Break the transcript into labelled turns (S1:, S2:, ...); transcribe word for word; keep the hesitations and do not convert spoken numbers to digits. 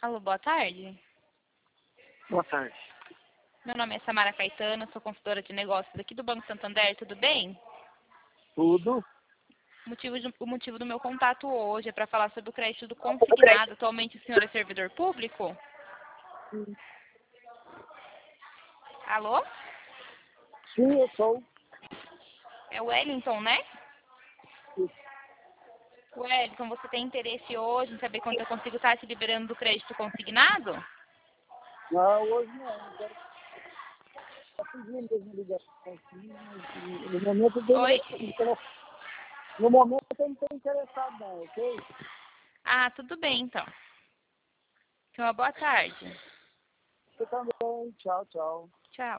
S1: Alô, boa tarde.
S2: Boa tarde.
S1: Meu nome é Samara Caetano, sou consultora de negócios aqui do Banco Santander, tudo bem?
S2: Tudo?
S1: O motivo, de- o motivo do meu contato hoje é para falar sobre o crédito do consignado. Atualmente o senhor é servidor público?
S2: Sim,
S1: Alô?
S2: Sim, eu sou.
S1: É o Wellington, né?
S2: Sim.
S1: Wellington, você tem interesse hoje em saber quanto eu consigo estar te liberando do crédito consignado?
S2: Não, hoje não. Eu quero estar pedindo mesmo ligação aqui, mas no momento eu tenho
S1: Oi?
S2: interesse- no momento eu não estou interessado não, ok?
S1: Ah, tudo bem então. Então, uma boa tarde.
S2: Você também. Tchau, tchau.
S1: Tchau.